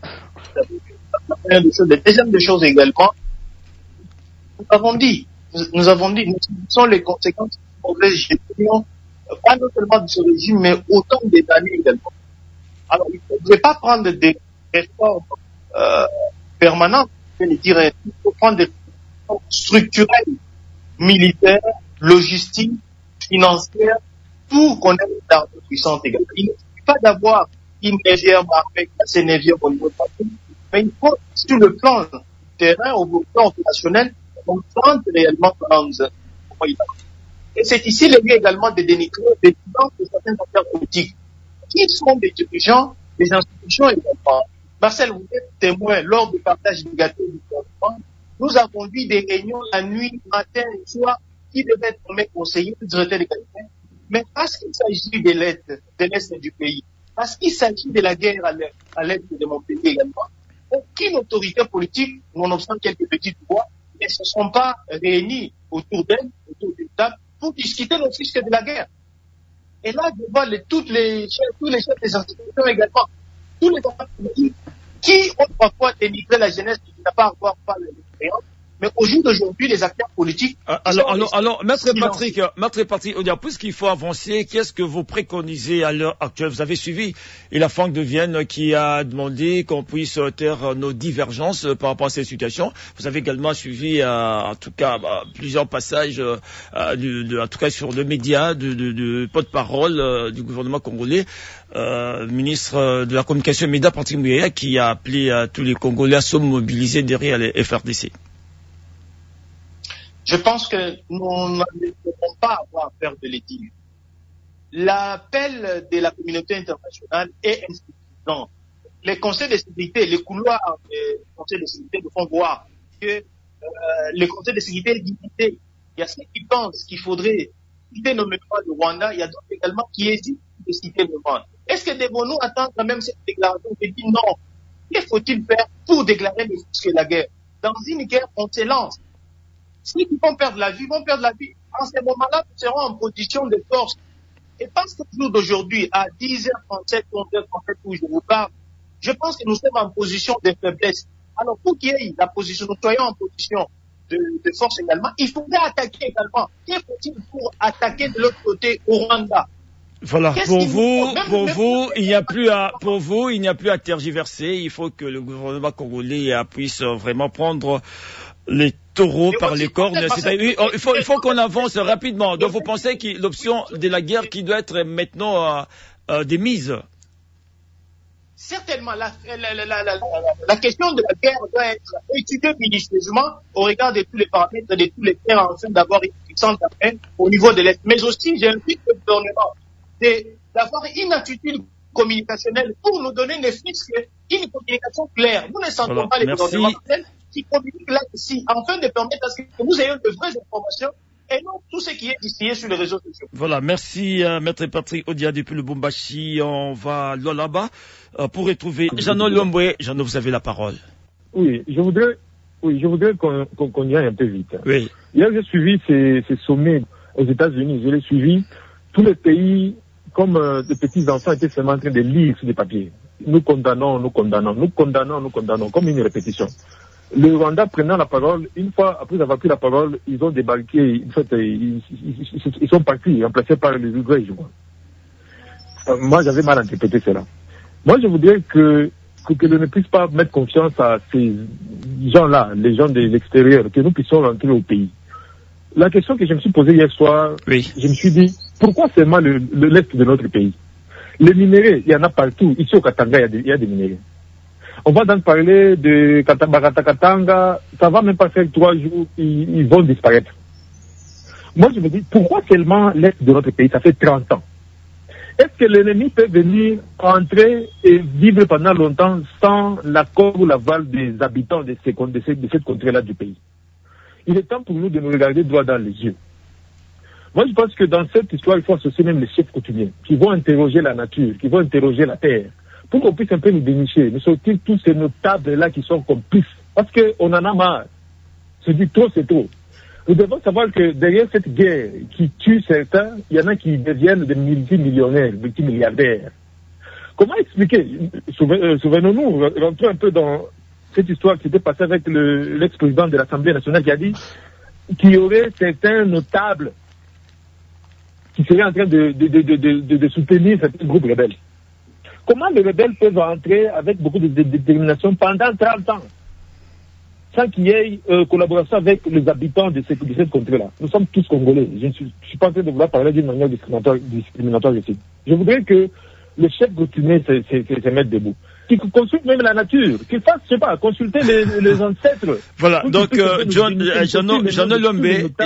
La première des choses. La deuxième des choses également, nous avons dit, nous, nous avons dit, nous sont les conséquences de la mauvaise gestion, pas non seulement de ce régime, mais autant des années également. Alors, il ne faudrait pas prendre des réformes euh, permanentes, je vais dire, il faut prendre des réformes structurelles, militaires, logistiques, financières, pour qu'on ait une arme puissante également. Il ne suffit pas d'avoir une légère armée assez neuvième au niveau de la ville, mais il faut, sur le plan terrain, au plan opérationnel, on tente réellement dans le pays. Et c'est ici le lieu également de dénigrer les dirigeants de certains acteurs politiques. Qui sont des dirigeants, des institutions également. Marcel, vous êtes témoin lors du partage du gâteau du gouvernement. Nous avons vu des réunions la nuit, matin et soir qui devaient être nommés conseillers, directeurs de cabinet. Mais parce qu'il s'agit de l'Est, de l'Est du pays, parce qu'il s'agit de la guerre à l'Est de mon pays également, aucune autorité politique, nonobstant quelques petites voix, ne se sont pas réunis autour d'elle, autour d'une table, pour discuter le fisc de la guerre. Et là, je vois les, toutes les chefs, tous les chefs des institutions également, tous les gens qui ont parfois dénigré la jeunesse qui n'a pas encore pas l'expérience. Mais au jour d'aujourd'hui, les acteurs politiques... Alors, alors, alors, Maître Patrick, Maître Patrick, puisqu'il faut avancer, qu'est-ce que vous préconisez à l'heure actuelle? Vous avez suivi et la Franck de Vienne qui a demandé qu'on puisse taire nos divergences par rapport à cette situation. Vous avez également suivi, euh, en tout cas, bah, plusieurs passages, euh, de, de, en tout cas sur le média, de, de, de porte-parole euh, du gouvernement congolais, euh, ministre de la communication et médias, Patrick Muyaya, qui a appelé à tous les Congolais à se mobiliser derrière les F R D C. Je pense que nous ne devons pas avoir peur de le dire. L'appel de la communauté internationale est insuffisant. Les conseils de sécurité, les couloirs des conseils de sécurité nous font voir que euh, les conseils de sécurité est limité. Il y a ceux qui pensent qu'il faudrait citer nommément le Rwanda, il y a d'autres également qui hésitent de citer le Rwanda. Est-ce que devons-nous attendre quand même cette déclaration qui dit non? Qu'est-ce faut-il faire pour déclarer le fisc de la guerre? Dans une guerre, on se lance. Ceux qui vont perdre la vie, vont perdre la vie. En ce moment-là, nous serons en position de force. Et parce que le jour d'aujourd'hui, à dix heures trente-sept, onze heures trente-sept, où je vous parle, je pense que nous sommes en position de faiblesse. Alors, pour qu'il y ait la position, nous soyons en position de, de force également, il faudrait attaquer également. Qu'est-ce faut-il pour attaquer de l'autre côté au Rwanda? Voilà, pour vous, même, pour même, vous, même, il n'y a plus à, pour vous, il n'y a plus à tergiverser. Il faut que le gouvernement congolais puisse vraiment prendre les taureau par les cornes. Oui, il faut, il faut qu'on avance rapidement. Donc, vous pensez que l'option de la guerre qui doit être maintenant euh, euh, démise? Certainement, la, la, la, la, la, la question de la guerre doit être étudiée minutieusement au regard de tous les paramètres, de tous les terres, afin d'avoir une puissance d'appel au niveau de l'Est. Mais aussi, j'invite le gouvernement d'avoir une attitude communicationnelle pour nous donner ne fût-ce qu'une communication claire. Nous ne sentons voilà, pas les gouvernements qui communiquent là-dessus, afin de permettre à ce que nous ayons de vraies informations et non tout ce qui est distillé sur les réseaux sociaux. Voilà, merci euh, Maître Patrick Odia depuis le Bumbashi. On va là-bas euh, pour retrouver Jeannot Lomboué. Jeannot, vous avez la parole. Oui, je voudrais, oui, je voudrais qu'on qu'on, qu'on y aille un peu vite. Oui. Hier, j'ai suivi ces, ces sommets aux États-Unis. Je l'ai suivi. Tous les pays, comme euh, des petits enfants, étaient seulement en train de lire sur des papiers. Nous condamnons, nous condamnons, nous condamnons, nous condamnons, comme une répétition. Le Rwanda prenant la parole, une fois après avoir pris la parole, ils ont débarqué, en fait, ils, ils, ils, ils sont partis, remplacés par les Ouvriers, je crois. Euh, moi, j'avais mal interprété cela. Moi, je voudrais que, que, que l'on ne puisse pas mettre confiance à ces gens-là, les gens de l'extérieur, que nous puissions rentrer au pays. La question que je me suis posée hier soir, oui. Je me suis dit, pourquoi seulement le, le l'Est de notre pays? Les minéraux, il y en a partout. Ici au Katanga, il y a des, il y a des minéraux. On va donc parler de Katanga, ça va même pas faire trois jours, ils, ils vont disparaître. Moi, je me dis, pourquoi seulement l'Est de notre pays? Ça fait trente ans. Est-ce que l'ennemi peut venir entrer et vivre pendant longtemps sans l'accord ou l'aval des habitants de, ces, de, ces, de cette contrée-là du pays? Il est temps pour nous de nous regarder droit dans les yeux. Moi, je pense que dans cette histoire, il faut associer même les chefs coutumiers, qui vont interroger la nature, qui vont interroger la terre, pour qu'on puisse un peu nous dénicher, nous sortir tous ces notables-là qui sont complices. Parce qu'on en a marre. Se dit trop, c'est trop. Nous devons savoir que derrière cette guerre qui tue certains, il y en a qui deviennent des multimillionnaires, multimilliardaires. Comment expliquer? Souvenons-nous, rentrons un peu dans cette histoire qui s'était passée avec le, l'ex-président de l'Assemblée nationale qui a dit qu'il y aurait certains notables qui seraient en train de, de, de, de, de, de soutenir certains groupes rebelles. Comment les rebelles peuvent entrer avec beaucoup de, de, de détermination pendant trente ans sans qu'il y ait euh, collaboration avec les habitants de, ce, de cette contrée-là? Nous sommes tous Congolais. Je ne suis, suis pas en train de vouloir parler d'une manière discriminatoire, discriminatoire ici. Je voudrais que le chef coutumier se, se, se, se mette debout. Qu'il consulte même la nature, qu'il fasse, je sais pas, consulter les, les ancêtres. Voilà, donc euh, John, Jeannot Lombe,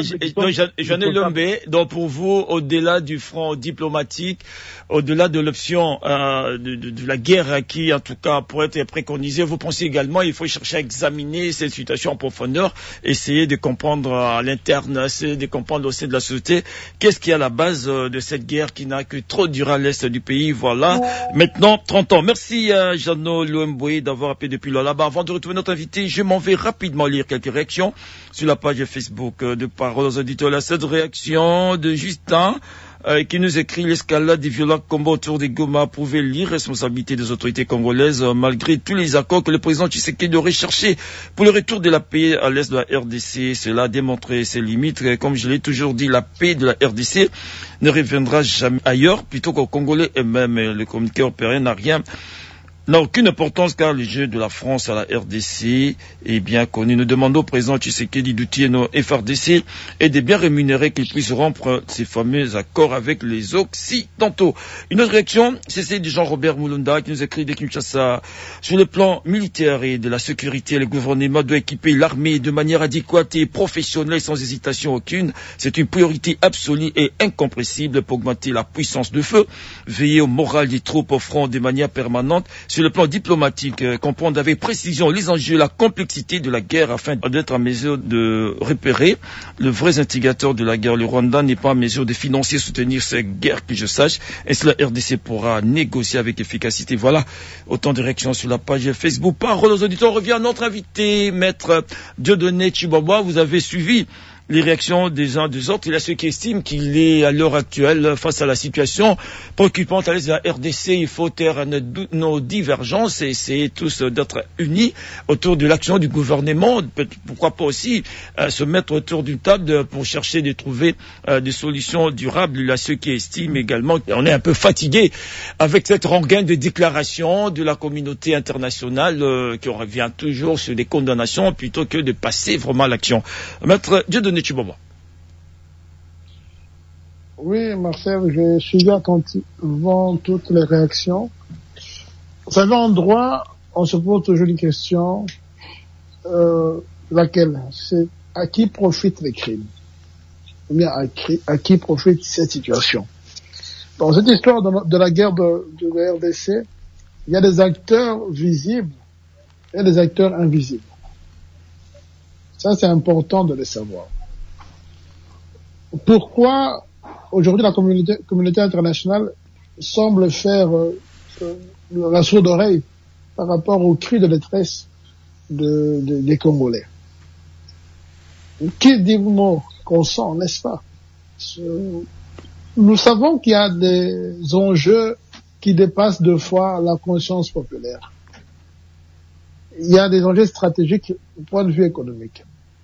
Jeannot Lombe, donc pour vous, au-delà du front diplomatique, au-delà de l'option euh, de, de, de la guerre qui, en tout cas, pourrait être préconisée, vous pensez également qu'il faut chercher à examiner cette situation en profondeur, essayer de comprendre à l'interne, essayer de comprendre au sein de la société, qu'est-ce qui est à la base de cette guerre qui n'a que trop duré à l'est du pays, voilà. Maintenant, trente ans. Merci euh, Jeannot Lomboué d'avoir appelé depuis là là-bas. Avant de retrouver notre invité, je m'en vais rapidement lire quelques réactions sur la page Facebook de Parole aux auditeurs. La seule réaction de Justin euh, qui nous écrit: l'escalade des violents combats autour des Goma a prouvé l'irresponsabilité des autorités congolaises euh, malgré tous les accords que le président Tshisekedi aurait cherché pour le retour de la paix à l'est de la R D C. Cela a démontré ses limites. Comme je l'ai toujours dit, la paix de la R D C ne reviendra jamais ailleurs plutôt qu'aux Congolais eux-mêmes. Le communiqué européen n'a rien n'a aucune importance car le jeu de la France à la R D C est bien connu. Nous demandons au président Tshisekedi d'outiller nos F R D C et de bien rémunérer qu'il puisse rompre ces fameux accords avec les Occidentaux. Une autre réaction, c'est celle de Jean-Robert Moulunda qui nous écrit de Kinshasa. Sur le plan militaire et de la sécurité, le gouvernement doit équiper l'armée de manière adéquate et professionnelle sans hésitation aucune. C'est une priorité absolue et incompressible pour augmenter la puissance de feu, veiller au moral des troupes au front de manière permanente. Sur le plan diplomatique, euh, comprendre avec précision les enjeux, la complexité de la guerre afin d'être en mesure de repérer le vrai instigateur de la guerre. Le Rwanda n'est pas en mesure de financer et soutenir cette guerre que je sache. Ainsi, la R D C pourra négocier avec efficacité. Voilà, autant de réactions sur la page Facebook. Parole aux auditeurs, on revient à notre invité, Maître Dieudonné Tshibwabwa. Vous avez suivi les réactions des uns des autres. Il y a ceux qui estiment qu'il est à l'heure actuelle, face à la situation préoccupante à l'est de la R D C, il faut taire nos divergences et essayer tous d'être unis autour de l'action du gouvernement. Pourquoi pas aussi euh, se mettre autour d'une table pour chercher de trouver euh, des solutions durables. Il y a ceux qui estiment également qu'on est un peu fatigué avec cette rengaine de déclarations de la communauté internationale euh, qui revient toujours sur des condamnations plutôt que de passer vraiment à l'action. Maître Dieudonné Tshibombo. Oui, Marcel, j'ai suivi attentivement toutes les réactions. Vous savez, en droit, on se pose toujours une question, euh, laquelle? C'est à qui profitent les crimes? Ou bien à qui, à qui profite cette situation? Dans cette histoire de, de la guerre de, de la R D C, il y a des acteurs visibles et des acteurs invisibles. Ça, c'est important de le savoir. Pourquoi aujourd'hui la communauté, communauté internationale semble faire euh, euh, la sourde oreille par rapport aux cris de détresse de, de, des Congolais? Qui dit le mot qu'on sent, n'est-ce pas? Nous savons qu'il y a des enjeux qui dépassent deux fois la conscience populaire. Il y a des enjeux stratégiques du point de vue économique.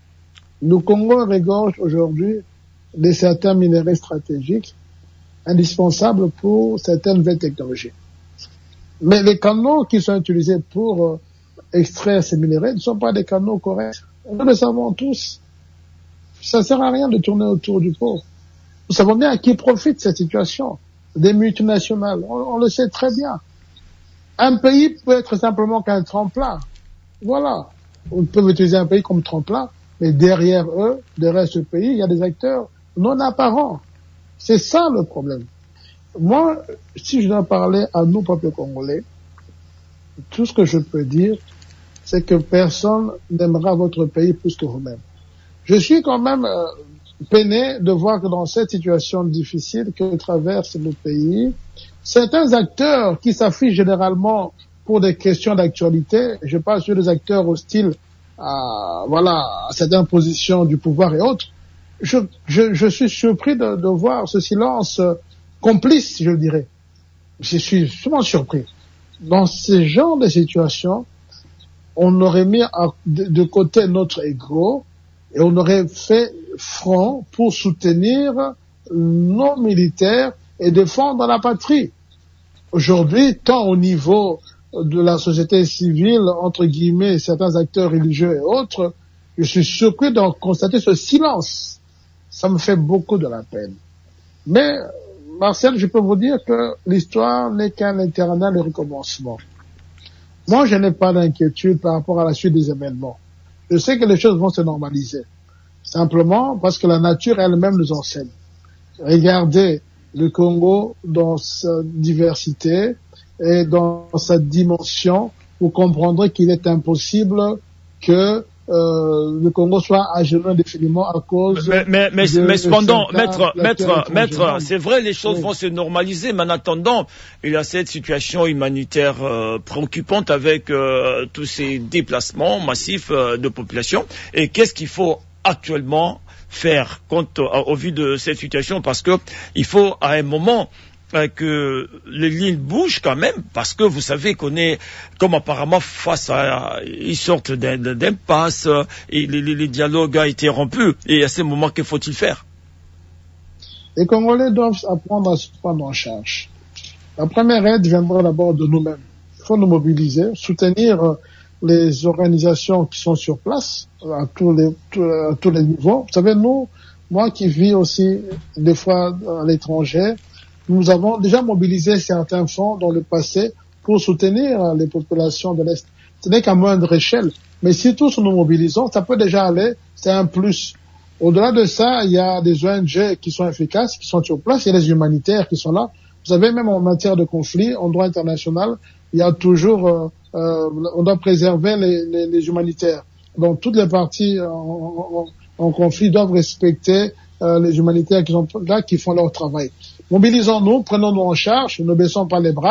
Le Congo regorge aujourd'hui de certains minéraux stratégiques indispensables pour certaines nouvelles technologies. Mais les canaux qui sont utilisés pour euh, extraire ces minéraux ne sont pas des canaux corrects. Nous le savons tous. Ça ne sert à rien de tourner autour du pot. Nous savons bien à qui profite cette situation. Des multinationales. On, on le sait très bien. Un pays peut être simplement qu'un tremplin. Voilà. On peut utiliser un pays comme tremplin, mais derrière eux, derrière ce pays, il y a des acteurs non apparents. C'est ça le problème. Moi, si je dois parler à nous, peuple congolais, tout ce que je peux dire, c'est que personne n'aimera votre pays plus que vous-même. Je suis quand même euh, peiné de voir que dans cette situation difficile que traverse le pays, certains acteurs qui s'affichent généralement pour des questions d'actualité, je parle sur des acteurs hostiles à, voilà, à certaines positions du pouvoir et autres, je, je, je suis surpris de, de voir ce silence euh, complice, je dirais. Je suis souvent surpris. Dans ce genre de situation, on aurait mis à, de, de côté notre ego et on aurait fait front pour soutenir nos militaires et défendre la patrie. Aujourd'hui, tant au niveau de la société civile, entre guillemets, certains acteurs religieux et autres, je suis surpris de constater ce silence. Ça me fait beaucoup de la peine. Mais, Marcel, je peux vous dire que l'histoire n'est qu'un éternel recommencement. Moi, je n'ai pas d'inquiétude par rapport à la suite des événements. Je sais que les choses vont se normaliser. Simplement parce que la nature elle-même nous enseigne. Regardez le Congo dans sa diversité et dans sa dimension, vous comprendrez qu'il est impossible que euh, le Congo soit à genoux indéfiniment à cause mais, mais, mais, de mais cependant, maître, maître, maître, c'est vrai, les choses oui. vont se normaliser, mais en attendant, il y a cette situation humanitaire euh, préoccupante avec euh, tous ces déplacements massifs euh, de population. Et qu'est-ce qu'il faut actuellement faire compte euh, au vu de cette situation? Parce que il faut à un moment que les lignes bougent quand même, parce que vous savez qu'on est, comme apparemment, face à une sorte d'impasse, et les, les, les dialogues ont été rompus, et à ce moment, que faut-il faire? Les Congolais doivent apprendre à se prendre en charge. La première aide viendra d'abord de nous-mêmes. Il faut nous mobiliser, soutenir les organisations qui sont sur place, à tous les, à tous les niveaux. Vous savez, nous, moi qui vis aussi des fois à l'étranger, nous avons déjà mobilisé certains fonds dans le passé pour soutenir les populations de l'Est. Ce n'est qu'à moindre échelle. Mais si tous nous mobilisons, ça peut déjà aller, c'est un plus. Au-delà de ça, il y a des O N G qui sont efficaces, qui sont sur place, il y a des humanitaires qui sont là. Vous savez, même en matière de conflit, en droit international, il y a toujours, euh, euh, on doit préserver les, les, les humanitaires. Donc toutes les parties en, en, en conflit doivent respecter euh, les humanitaires qui sont là, qui font leur travail. Mobilisons-nous, prenons-nous en charge, ne baissons pas les bras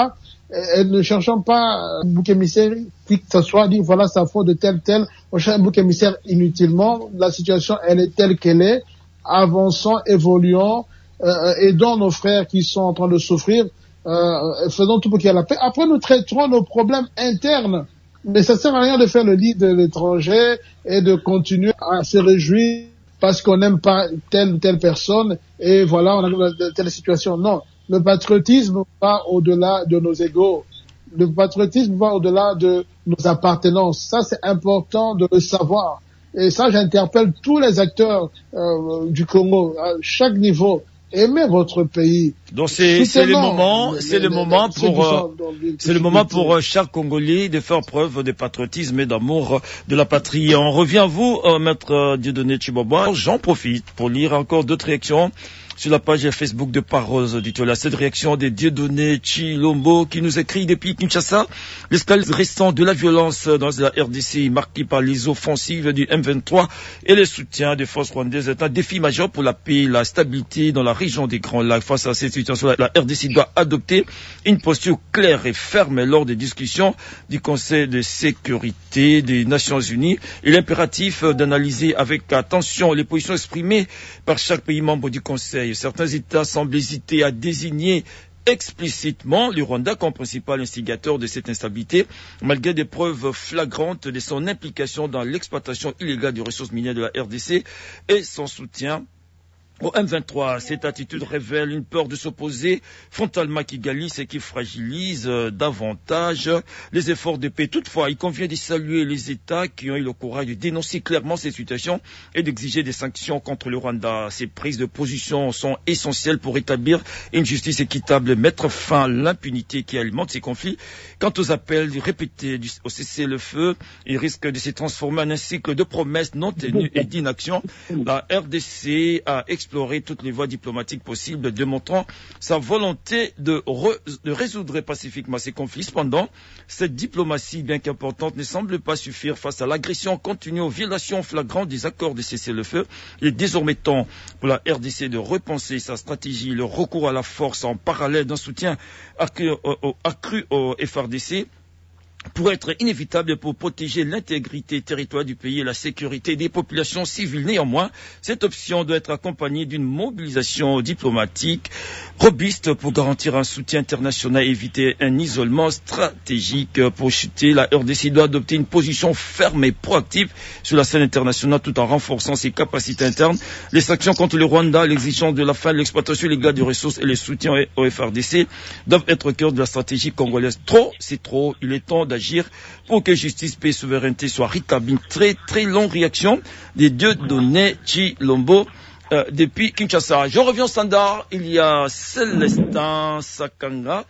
et, et ne cherchons pas un bouc émissaire qui que ce soit, dit voilà, ça faute de tel, tel. On cherche un bouc émissaire inutilement. La situation, elle est telle qu'elle est. Avançons, évoluons, euh, aidons nos frères qui sont en train de souffrir, euh, faisons tout pour qu'il y ait la paix. Après, nous traiterons nos problèmes internes. Mais ça sert à rien de faire le lit de l'étranger et de continuer à se réjouir parce qu'on n'aime pas telle ou telle personne et voilà, on a telle situation. Non, le patriotisme va au-delà de nos égos. Le patriotisme va au-delà de nos appartenances. Ça, c'est important de le savoir. Et ça, j'interpelle tous les acteurs euh, du Congo, à chaque niveau. Aimez votre pays. Donc c'est c'est le moment, c'est le moment pour euh, c'est le moment pour euh, chaque Congolais de faire preuve de patriotisme et d'amour de la patrie. On revient à vous, euh, maître euh, Dieudonné Tchiboba. J'en profite pour lire encore d'autres réactions sur la page Facebook de Paroles Auditoires. Cette réaction de Dieudonné Tshilombo qui nous écrit depuis Kinshasa. L'escalade récente de la violence dans la R D C marquée par les offensives du M vingt-trois et le soutien des forces rwandaises est un défi majeur pour la paix et la stabilité dans la région des Grands Lacs. Face à cette situation, la R D C doit adopter une posture claire et ferme lors des discussions du Conseil de sécurité des Nations Unies. Il est impératif d'analyser avec attention les positions exprimées par chaque pays membre du Conseil. Certains États semblent hésiter à désigner explicitement le Rwanda comme principal instigateur de cette instabilité, malgré des preuves flagrantes de son implication dans l'exploitation illégale des ressources minières de la R D C et son soutien au M vingt-trois. Cette attitude révèle une peur de s'opposer frontalement à Kigali, ce qui fragilise euh, davantage les efforts de paix. Toutefois, il convient de saluer les États qui ont eu le courage de dénoncer clairement cette situation et d'exiger des sanctions contre le Rwanda. Ces prises de position sont essentielles pour établir une justice équitable, mettre fin à l'impunité qui alimente ces conflits. Quant aux appels répétés au cessez-le-feu, ils risquent de se transformer en un cycle de promesses non tenues et d'inaction. La R D C a explorer toutes les voies diplomatiques possibles, démontrant sa volonté de, re, de résoudre pacifiquement ces conflits. Cependant, cette diplomatie, bien qu'importante, ne semble pas suffire face à l'agression continue aux violations flagrantes des accords de cessez-le-feu. Il est désormais temps pour la R D C de repenser sa stratégie, le recours à la force en parallèle d'un soutien accru au, accru au F R D C. Pour être inévitable pour protéger l'intégrité territoriale du pays et la sécurité des populations civiles. Néanmoins, cette option doit être accompagnée d'une mobilisation diplomatique robuste pour garantir un soutien international et éviter un isolement stratégique. Pour chuter, la R D C doit adopter une position ferme et proactive sur la scène internationale tout en renforçant ses capacités internes. Les sanctions contre le Rwanda, l'exigence de la fin de l'exploitation illégale des ressources et le soutien au F R D C doivent être au cœur de la stratégie congolaise. Trop, c'est trop. Il est temps d'agir pour que justice, paix et souveraineté soient rétablies. Très très longue réaction des Dieudonné Tshilombo euh, depuis Kinshasa. Je reviens au standard. Il y a Célestin Sakanga,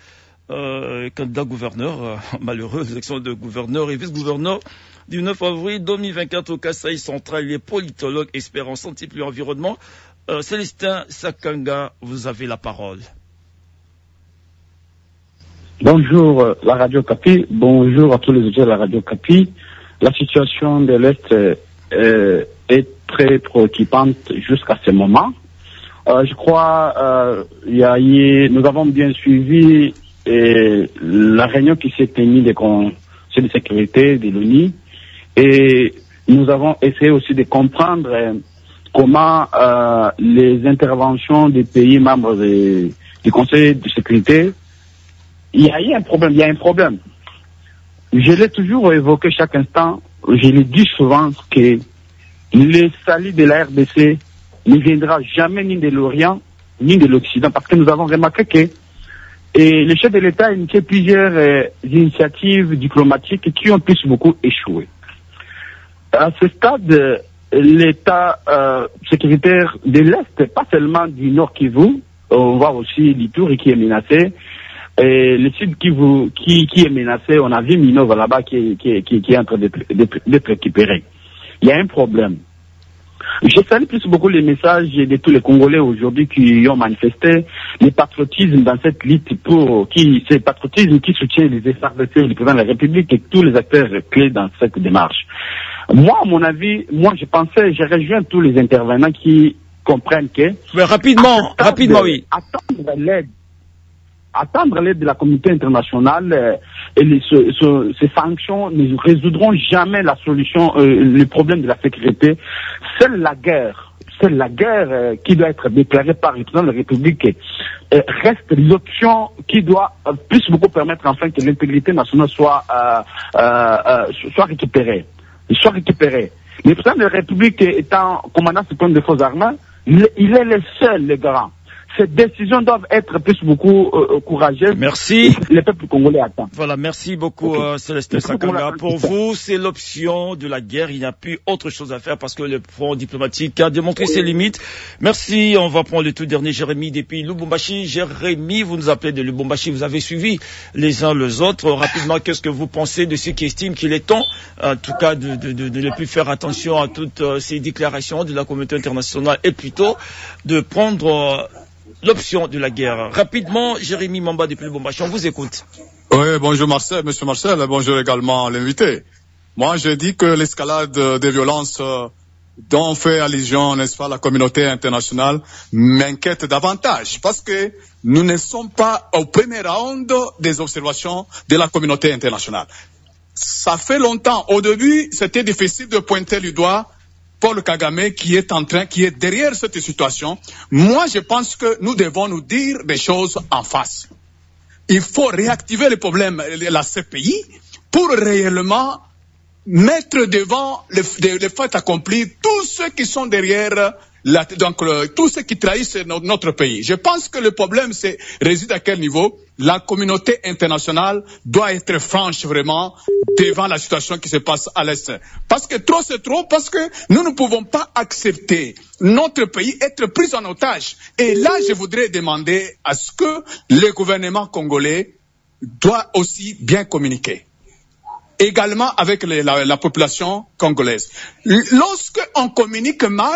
euh, candidat gouverneur, euh, malheureux, élection de gouverneur et vice-gouverneur du neuf avril deux mille vingt-quatre au Kasaï central. Il est politologue, expert en santé et environnement. Euh, Célestin Sakanga, vous avez la parole. Bonjour la Radio Kapi, bonjour à tous les auditeurs de la Radio Kapi. La situation de l'Est euh, est très préoccupante jusqu'à ce moment. Euh, je crois euh, y a eu, nous avons bien suivi euh, la réunion qui s'est tenue des Conseils de sécurité de l'ONU et nous avons essayé aussi de comprendre euh, comment euh, les interventions des pays membres de, du Conseil de sécurité. Il y a eu un problème, il y a un problème. Je l'ai toujours évoqué chaque instant, je le dis souvent que le salut de la R D C ne viendra jamais ni de l'Orient, ni de l'Occident, parce que nous avons remarqué que et le chef de l'État a initié plusieurs euh, initiatives diplomatiques qui ont plus beaucoup échoué. À ce stade, l'État euh, sécuritaire de l'Est, pas seulement du Nord Kivu, on voit aussi l'Ituri qui est menacé, et le Sud Kivu qui, qui est menacé, on a vu Minova là-bas qui, qui, qui, qui est en train d'être récupéré. Il y a un problème. Je salue plus beaucoup les messages de tous les Congolais aujourd'hui qui ont manifesté le patriotisme dans cette lutte pour qui, c'est le patriotisme qui soutient les F R D C, le président de la République et tous les acteurs clés dans cette démarche. Moi, à mon avis, moi je pensais, j'ai rejoint tous les intervenants qui comprennent que... Mais rapidement, rapidement, oui. Attendre l'aide attendre l'aide de la communauté internationale euh, et les, ce, ce, ces sanctions ne résoudront jamais la solution, euh, le problème de la sécurité. Seule la guerre, seule la guerre euh, qui doit être déclarée par le président de la République euh, reste l'option qui doit euh, plus beaucoup permettre enfin que l'intégrité nationale soit, euh, euh, euh, soit récupérée. Soit récupérée. Le président de la République étant commandant suprême des forces armées, il, il est le seul, le garant. Ces décisions doivent être plus beaucoup euh, courageuses. Merci. Le peuple congolais attend. Voilà, merci beaucoup, okay. euh, Célestin Sakanga. Pour vous, c'est l'option de la guerre. Il n'y a plus autre chose à faire parce que le front diplomatique a démontré oui. ses limites. Merci. On va prendre le tout dernier, Jérémy, depuis Lubumbashi. Jérémy, vous nous appelez de Lubumbashi. Vous avez suivi les uns les autres. Rapidement, qu'est-ce que vous pensez de ceux qui estiment qu'il est temps, en tout cas, de, de, de, de ne plus faire attention à toutes euh, ces déclarations de la communauté internationale et plutôt de prendre euh, l'option de la guerre. Rapidement, Jérémy Mamba depuis le Lubumbashi, on vous écoute. Oui, bonjour Marcel, monsieur Marcel, bonjour également l'invité. Moi, je dis que l'escalade des violences dont fait allusion, n'est-ce pas, la communauté internationale m'inquiète davantage parce que nous ne sommes pas au premier round des observations de la communauté internationale. Ça fait longtemps. Au début, c'était difficile de pointer du doigt Paul Kagame qui est en train, qui est derrière cette situation. Moi, je pense que nous devons nous dire des choses en face. Il faut réactiver le problème de la C P I pour réellement mettre devant le, le fait accompli tous ceux qui sont derrière, la, donc le, tous ceux qui trahissent notre, notre pays. Je pense que le problème c'est, réside à quel niveau? La communauté internationale doit être franche vraiment devant la situation qui se passe à l'Est. Parce que trop c'est trop, parce que nous ne pouvons pas accepter notre pays être pris en otage. Et là, je voudrais demander à ce que le gouvernement congolais doit aussi bien communiquer. Également avec les, la, la population congolaise. Lorsque on communique mal,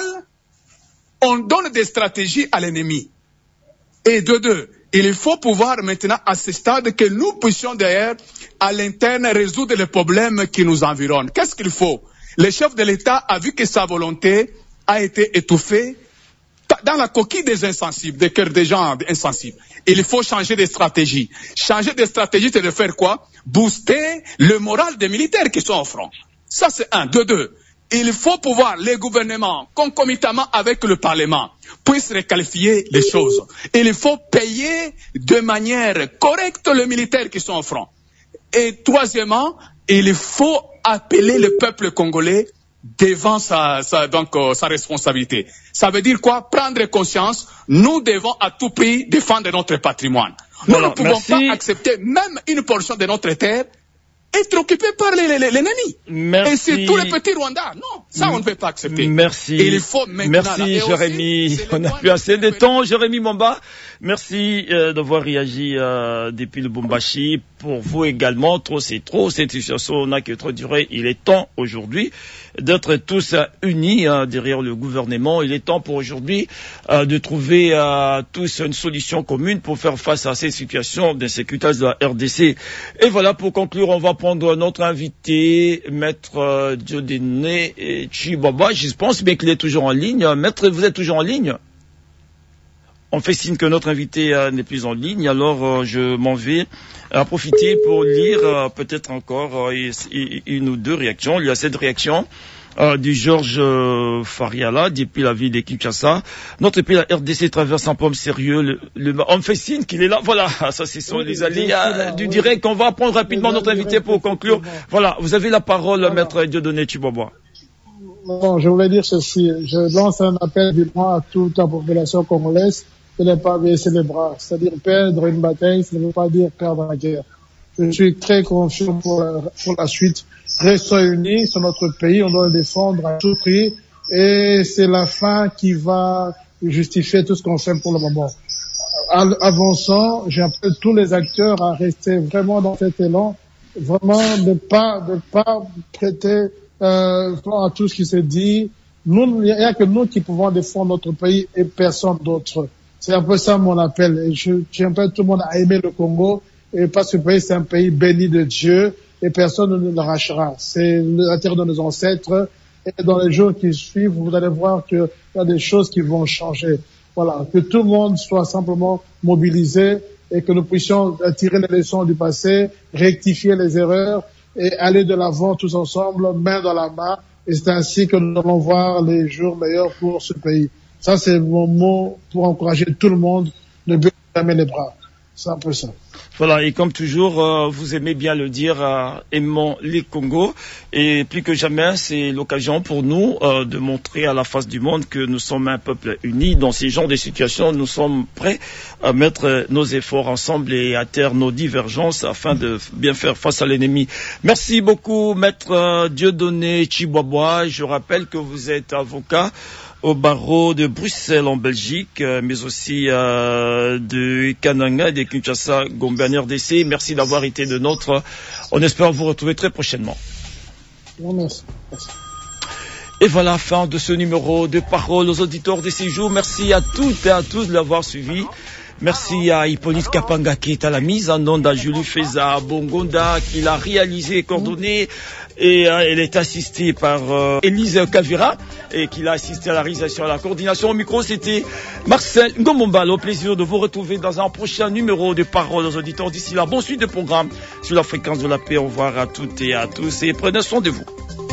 on donne des stratégies à l'ennemi. Et de deux, il faut pouvoir maintenant à ce stade que nous puissions d'ailleurs à l'interne résoudre les problèmes qui nous environnent. Qu'est-ce qu'il faut? Le chef de l'État a vu que sa volonté a été étouffée dans la coquille des insensibles, des cœurs des gens insensibles. Il faut changer de stratégie. Changer de stratégie, c'est de faire quoi? Booster le moral des militaires qui sont au front. Ça, c'est un. De deux, il faut pouvoir, les gouvernements, concomitamment avec le Parlement, puissent requalifier les choses. Il faut payer de manière correcte les militaires qui sont au front. Et troisièmement, il faut appeler le peuple congolais devant sa, sa, donc, euh, sa responsabilité. Ça veut dire quoi? Prendre conscience, nous devons à tout prix défendre notre patrimoine. Nous voilà, ne pouvons merci. pas accepter même une portion de notre terre être occupée par l'ennemi. Merci. Et c'est tout le petit Rwanda. Non, ça on ne peut pas accepter. Merci. Et il faut maintenant, merci Jérémy. Aussi, on n'a plus assez de temps. Jérémy Mamba, merci euh, d'avoir réagi euh, depuis le Lubumbashi. Pour vous également, trop c'est trop. Cette situation n'a que trop duré. Il est temps aujourd'hui d'être tous unis hein, derrière le gouvernement. Il est temps pour aujourd'hui euh, de trouver euh, tous une solution commune pour faire face à ces situations d'insécurité de la R D C. Et voilà, pour conclure, on va prendre notre invité, Maître euh, Dieudonné Tshibaba. Je pense bien qu'il est toujours en ligne. Maître, vous êtes toujours en ligne? On fait signe que notre invité euh, n'est plus en ligne, alors euh, je m'en vais à profiter pour lire euh, peut-être encore euh, une ou deux réactions. Il y a cette réaction euh, du Georges euh, Fariala depuis la ville de Kinshasa. Notre pays, la R D C, traverse un problème sérieux. Le, le, on fait signe qu'il est là. Voilà, ça ce sont oui, les aléas du direct. On va prendre rapidement notre invité pour conclure. Voilà, vous avez la parole, voilà. Maître Dieudonné Tshibaba. Bon, je voulais dire ceci. Je lance un appel vivement à toute la population congolaise de ne pas baisser les bras. C'est-à-dire perdre une bataille, ça ne veut pas dire perdre la guerre. Je suis très confiant pour la, pour la suite. Restons unis sur notre pays, on doit le défendre à tout prix. Et c'est la fin qui va justifier tout ce qu'on fait pour le moment. Avançons, j'appelle tous les acteurs à rester vraiment dans cet élan, vraiment de pas, de pas prêter euh, à tout ce qui se dit. Nous, il n'y a que nous qui pouvons défendre notre pays et personne d'autre. C'est un peu ça mon appel. Et je, j'appelle tout le monde à aimer le Congo, et parce que ce pays, c'est un pays béni de Dieu, et personne ne nous l'arrachera. C'est la terre de nos ancêtres, et dans les jours qui suivent, vous allez voir qu'il y a des choses qui vont changer. Voilà, que tout le monde soit simplement mobilisé et que nous puissions tirer les leçons du passé, rectifier les erreurs et aller de l'avant tous ensemble, main dans la main. Et c'est ainsi que nous allons voir les jours meilleurs pour ce pays. Ça, c'est mon mot pour encourager tout le monde de bien fermer les bras. C'est un peu ça. Voilà, et comme toujours, euh, vous aimez bien le dire, euh, aimons les Congos. Et plus que jamais, c'est l'occasion pour nous euh, de montrer à la face du monde que nous sommes un peuple uni. Dans ces genres de situations, nous sommes prêts à mettre nos efforts ensemble et à taire nos divergences afin de bien faire face à l'ennemi. Merci beaucoup, Maître euh, Dieudonné Chibobois. Je rappelle que vous êtes avocat au barreau de Bruxelles en Belgique, euh, mais aussi euh, de Kananga et de Kinshasa, Gombe en R D C. Merci d'avoir été de nôtre. On espère vous retrouver très prochainement. Merci. Merci. Et voilà, fin de ce numéro de Parole aux auditeurs de ces jours. Merci à toutes et à tous de l'avoir suivi. Merci à Hippolyte Kapanga qui est à la mise en onde, à Julie Feza Bongonda qui l'a réalisé et coordonné. Et euh, elle est assistée par euh, Élise Kavira et qui l'a assisté à la réalisation et à la coordination. Au micro, c'était Marcel Ngomombal. Au plaisir de vous retrouver dans un prochain numéro de Parole aux auditeurs. D'ici là, bonne suite de programme sur la fréquence de la paix. Au revoir à toutes et à tous et prenez soin de vous.